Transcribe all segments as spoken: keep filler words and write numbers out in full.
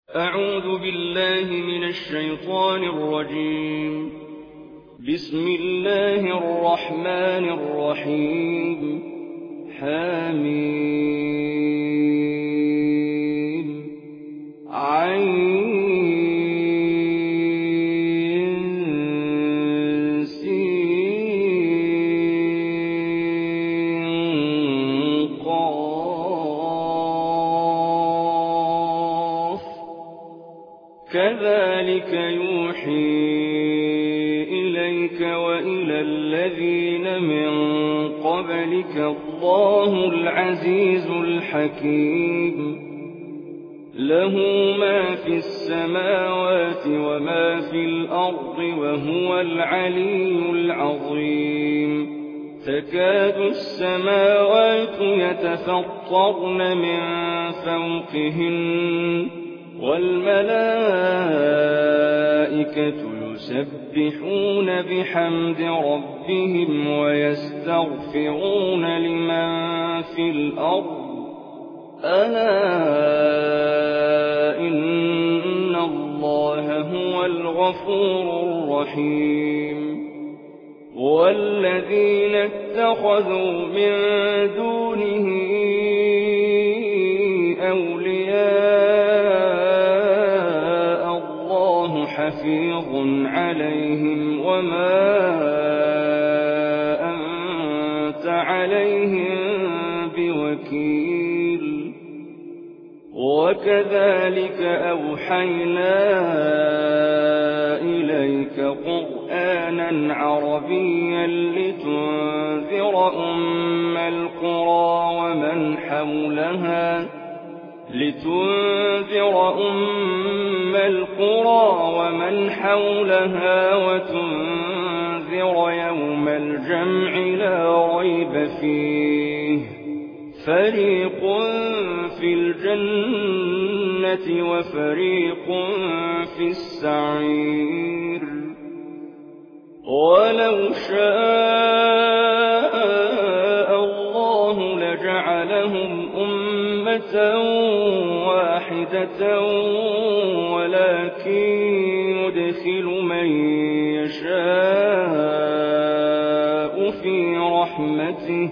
أعوذ بالله من الشيطان الرجيم. بسم الله الرحمن الرحيم. حميم عين سين قاف كذلك يوحي إليك وإلى الذين من قبلك الله العزيز الحكيم. له ما في السماوات وما في الأرض وهو العلي العظيم. تكاد السماوات يتفطرن من فوقهن والملائكة يسبحون بحمد ربهم ويستغفرون لمن في الأرض ألا إن الله هو الغفور الرحيم. والذين اتخذوا من دونه أولياء الله حفيظ عليهم وما أنت عليهم بوكيل. وكذلك أوحينا إليك قرآنا عربيا لتنذر أم القرى ومن حولها لتنذر أم القرى ومن حولها وتنذر يوم الجمع لا ريب فيه فريق في الجنة وفريق في السعير. ولو شاء الله لجعلهم أمة واحدة ولكن يدخل من يشاء في رحمته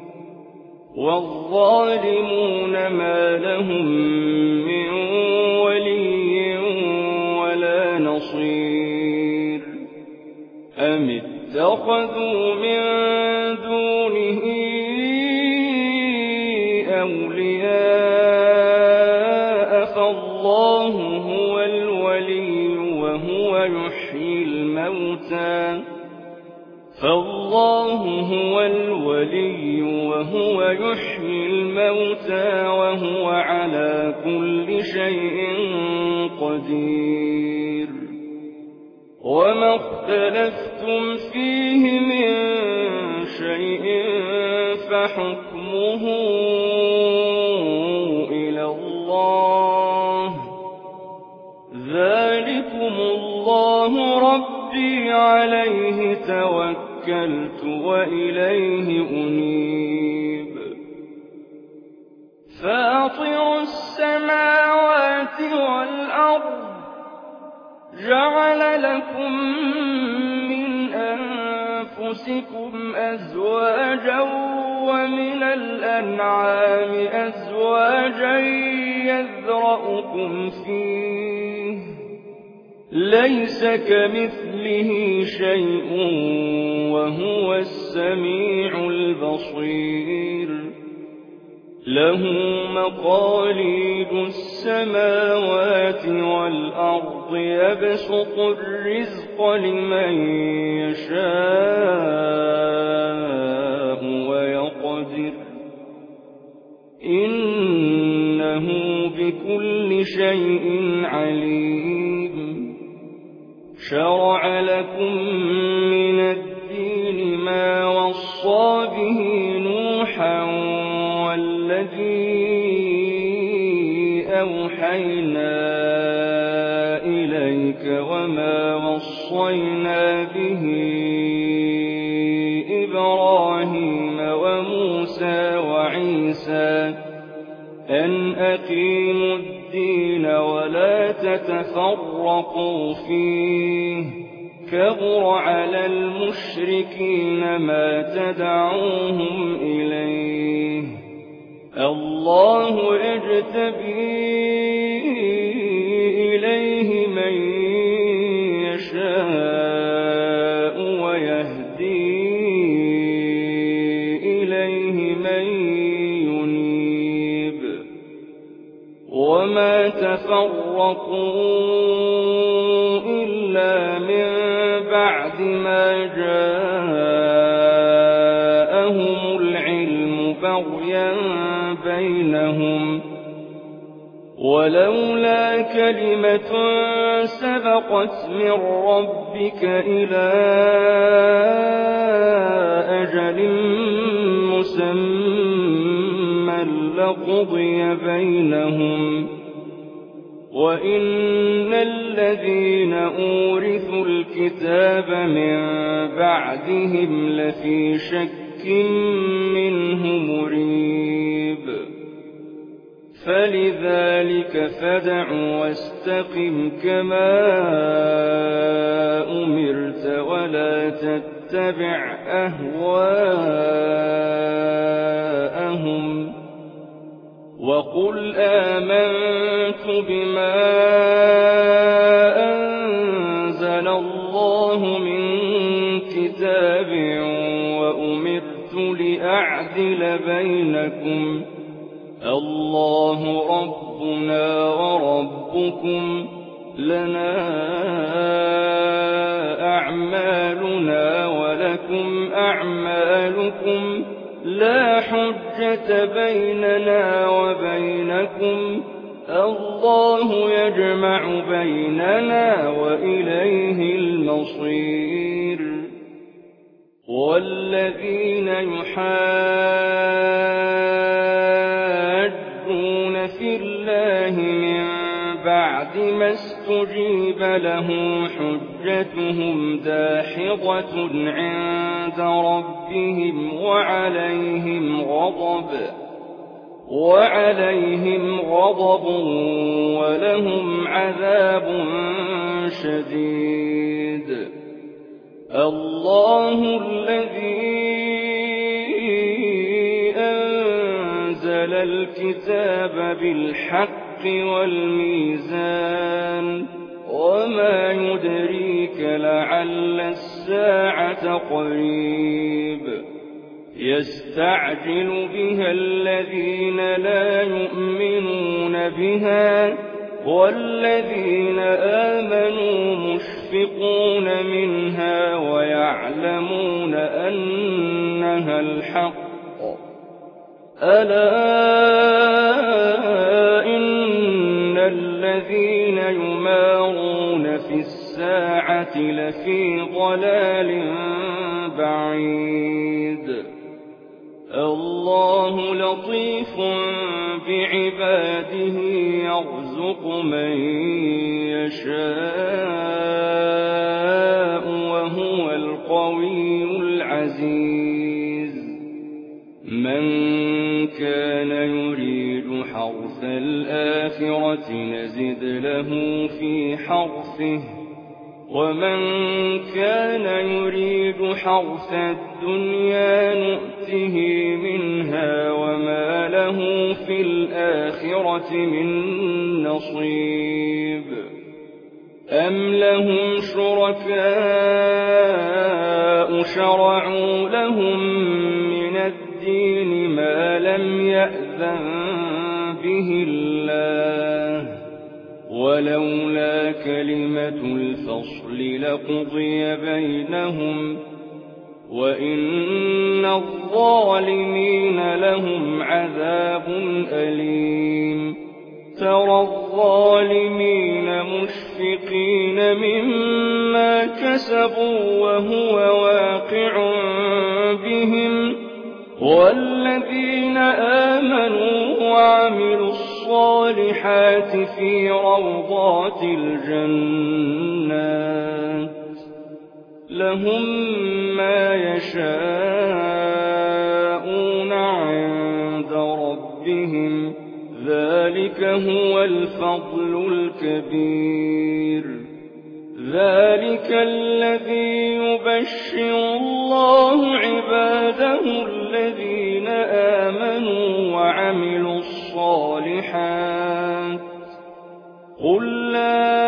والظالمون ما لهم من ولي ولا نصير. أم اتخذوا من دونه أولياء فالله هو الولي وهو يحيي الموتى فالله هو الولي وهو يحيي الموتى وهو على كل شيء قدير. وما اختلفتم فيه من شيء فحكمه إلى الله. ذلكم الله ربي عليه توكلت وإليه أنيب. فاطر السماوات والأرض جعل لكم من أنفسكم أزواجا ومن الأنعام أزواجا يذرأكم فيه ليس كمثله شيء وهو السميع البصير. له مقاليد السماوات والأرض يبسط الرزق لمن يشاء ويقدر إنه بكل شيء عليم. شرع لكم من الدين ما وصى به نوحا والذي أوحينا إليك وما وصينا به إبراهيم وموسى وعيسى أن أقيموا الدين ولا تتفرقوا فيه كبر على المشركين ما تدعوهم إليه الله يجتبي إليه من يشاء ويهدي إليه من ينيب وما تفرقوا إلا من بعد ما جاءهم العلم بغيا بينهم ولولا كلمة سبقت من ربك إلى أجل مسمى لقضي بينهم وإن الذين أورثوا الكتاب من بعدهم لفي شك منه مريب فلذلك فادع واستقم كما أمرت ولا تتبع أهواءهم وقل آمنت بما أنزل الله من كتاب وأمرت لأعدل بينكم الله ربنا وربكم لنا أعمالنا ولكم أعمالكم لا حجة بيننا وبينكم الله يجمع بيننا وإليه المصير والذين يحاجون في الله من بعد ما استجيب له حجتهم داحضة عند ربهم وعليهم غضب وعليهم غضب ولهم عذاب شديد الله الذي أنزل الكتاب بالحق والميزان وما يدريك لعل الساعة قريب يستعجل بها الذين لا يؤمنون بها والذين آمنوا مشفقون منها ويعلمون أنها الحق ألا إن الذين يمارون في الساعة لفي ضلال بعيد الله لطيف بعباده يرزق من يشاء وهو القوي العزيز من كان يريد حرث الآخرة نزد له في حرثه ومن كان يريد حرث الدنيا نؤته منها وما له في الآخرة من نصيب أم لهم شركاء شرعوا لهم من الدين ما لم يأذن به الله ولولا كلمة الفصل لقضي بينهم وإن الظالمين لهم عذاب أليم ترى الظالمين مشفقين مما كسبوا وهو واقع بهم والذين آمنوا وعملوا الصالحات في روضات الجنات لهم ما يشاءون عند ربهم ذلك ذلك هو الفضل الكبير ذلك الذي يبشر الله عباده الذين آمنوا وعملوا الصالحات قل لا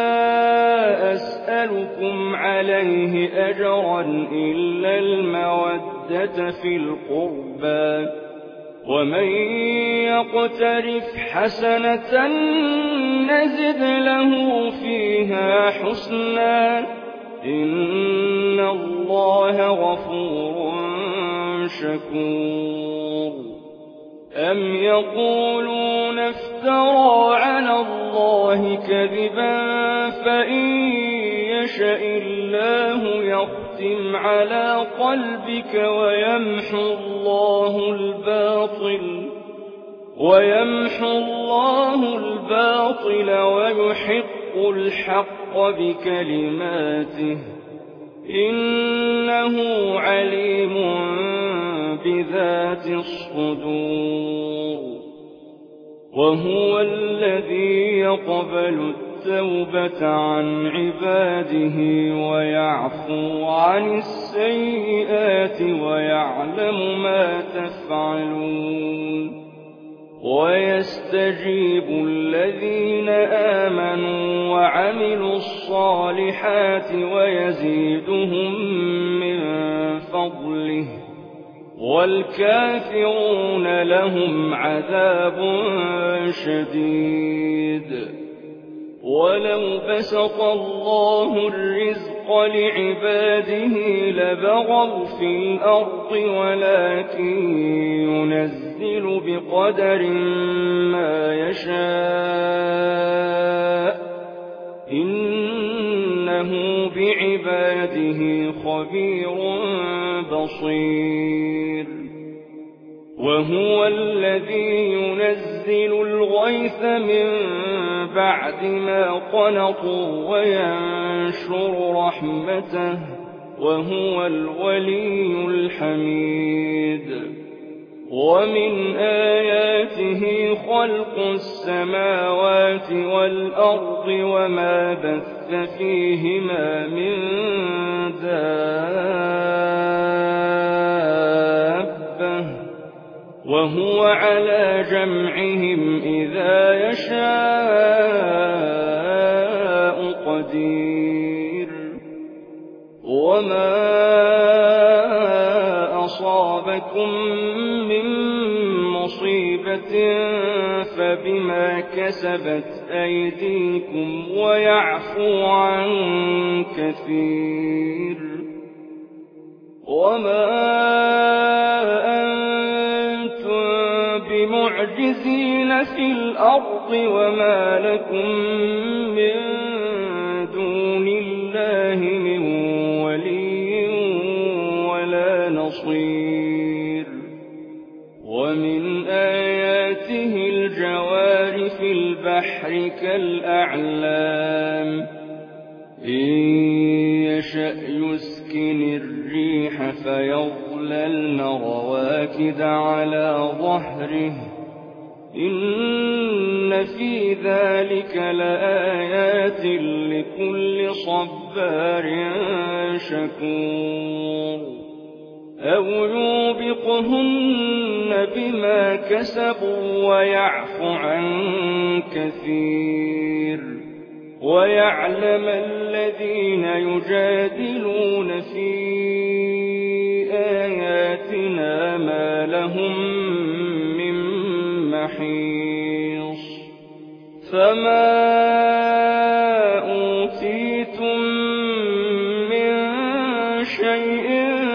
أسألكم عليه أجرا إلا المودة في القربى ومن يقترف حسنة نزد له فيها حسنا إن الله غفور شكور أم يقولون افترى على الله كذبا فإن يشأ الله يختم على قلبك ويمحو الله الباطل ويمحو الله الباطل ويحق الحق بكلماته إنه عليم بذات الصدور وهو الذي يقبل التوبة عن عباده ويعفو عن السيئات ويعلم ما تفعلون ويستجيب الذين آمنوا وعملوا الصالحات ويزيدهم من فضله والكافرون لهم عذاب شديد ولو بسط الله الرزق لعباده لبغوا في الأرض ولكن ينزل بقدر ما يشاء إنه بعباده خبير بصير وهو الذي ينزل الغيث من بعد ما قنطوا وينشر رحمته وهو الولي الحميد ومن آياته خلق السماوات والأرض وما بث فيهما من دابة وهو على جمعهم إذا يشاء قدير وما أصابكم من مصيبة فبما كسبت أيديكم ويعفو عن كثير وما أنتم بمعجزين في الأرض وما لكم من دون الله من ولي ولا نصير ومن آياته الجوار في البحر كالأعلام إن يشأ يسكن الريح فيظللن رواكد على ظهره إن في ذلك لآيات لكل صبار شكور أو يوبقهن بما كسبوا ويعفو عن كثير ويعلم الذين يجادلون في آياتنا ما لهم من محيص فما أوتيتم من شيء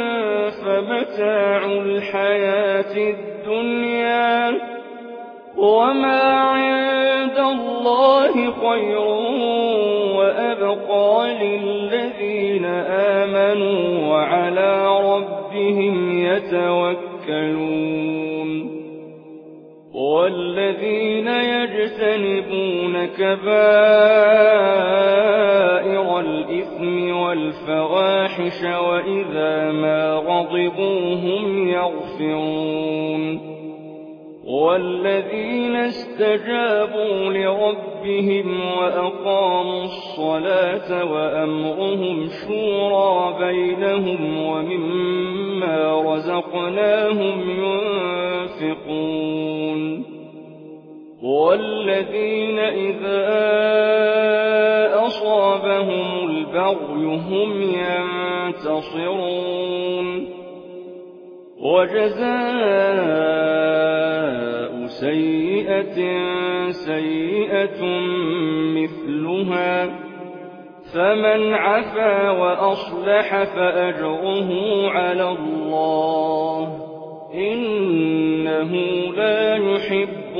فمتاع الحياة الدنيا وما عند الله خير وأبقى للذين آمنوا وعلى ربهم يتوكلون والذين يجتنبون كبائر الإثم والفواحش وإذا ما غضبوا هم يغفرون والذين استجابوا لربهم وأقاموا الصلاة وأمرهم شورى بينهم ومما رزقناهم ينفقون والذين إذا أصابهم البغي هم ينتصرون وجزاء سيئة سيئة مثلها فمن عفا وأصلح فأجره على الله إنه لا يحب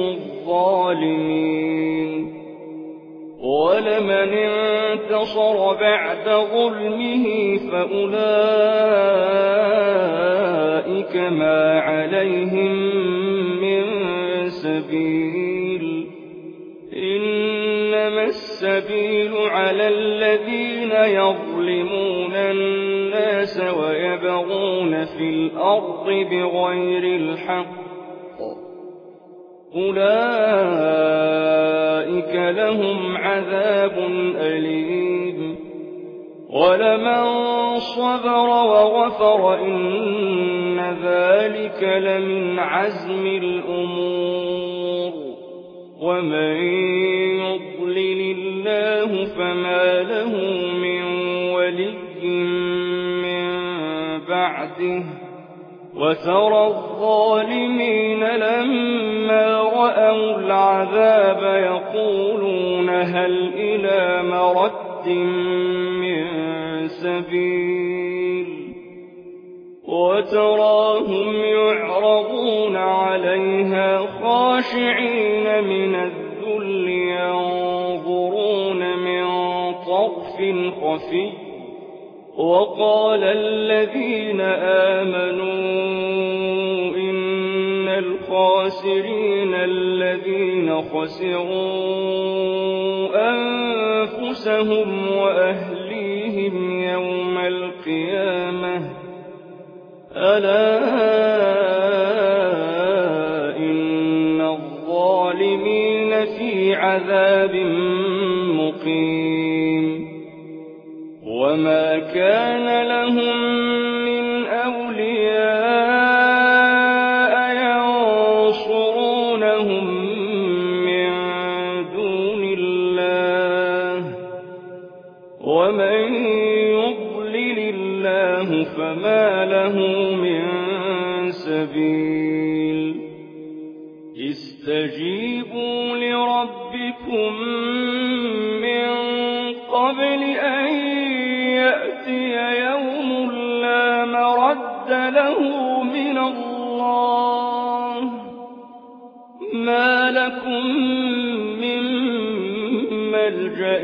الظالمين ولمن انتصر بعد ظلمه فأولئك ما عليهم من سبيل إنما السبيل على الذين يظلمون الناس ويبغون في الأرض بغير الحق أولئك لهم عذاب أليم ولمن صبر وغفر إن ذلك لمن عزم الأمور ومن يضلل الله فما له من ولي من بعده وترى الظالمين لما رأوا العذاب يقولون هل إلى مرد من سبيل وتراهم يعرضون عليها خاشعين من الذل ينظرون من طرف خفي وقال الذين آمنوا إن الخاسرين الذين خسروا أنفسهم وأهليهم يوم القيامة ألا إن الظالمين في عذاب مقيم وما كان لهم من أولياء ينصرونهم من دون الله ومن يضلل الله فما له من سبيل استجيبوا لربكم من قبل أن يأتي يوم لا مرد له من الله ما لكم من ملجأ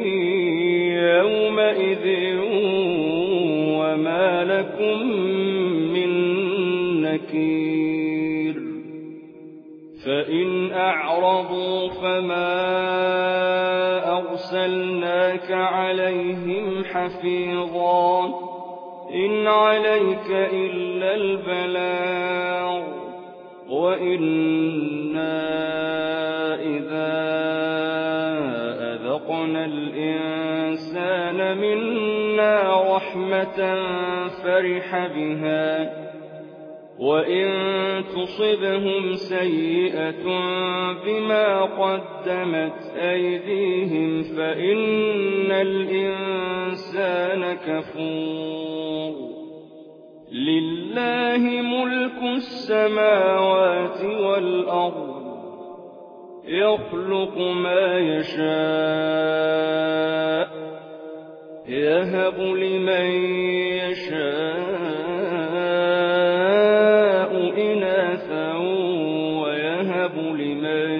يومئذ وما لكم من نكير فإن أعرضوا فما أرسلناك عليهم حفيظا إن عليك إلا البلاغ وإنا إذا أذقنا الإنسان منا رحمة فرح بها وإن تصبهم سيئة بما قدمت أيديهم فإن الإنسان كفور لله ملك السماوات والأرض يخلق ما يشاء يهب لمن يشاء إناثا ويهب لمن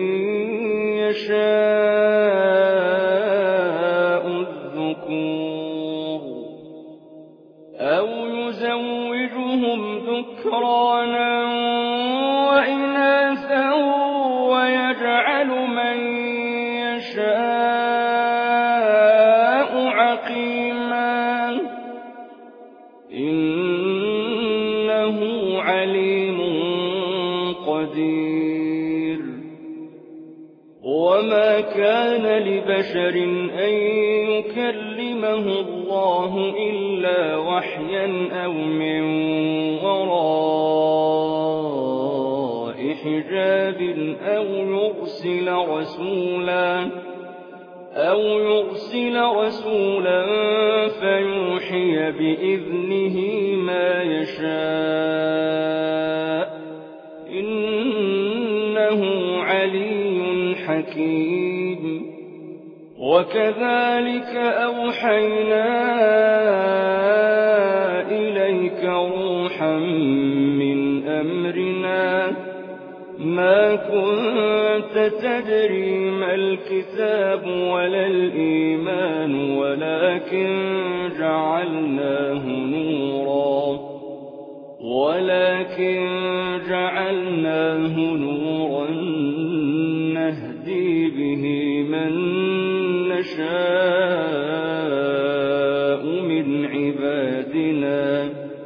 يشاء الذكور أو يزوجهم ذكرانا وإناثا ويجعل من يشاء عقيما إنه عليم قدير وما كان لبشر أن يكلمه الله إلا وحيا أو من وراء حجاب أو يرسل رسولا أو يرسل رسولا فيوحي بإذنه ما يشاء إنه علي حكيم وكذلك أوحينا إليك روحا من أمرنا ما كنت تدري ما الكتاب ولا الإيمان ولكن جعلناه نورا ولكن جعلناه نورا نهدي به من نشاء من عبادنا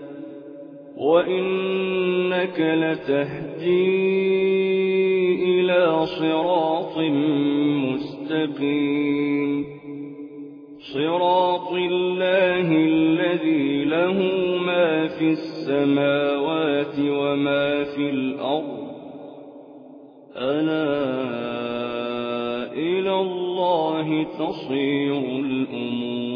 وإنك لتهدي إلى صراط مستقيم صراط الله الذي له ما في السماوات وما في الأرض ألا إلى الله تصير الأمور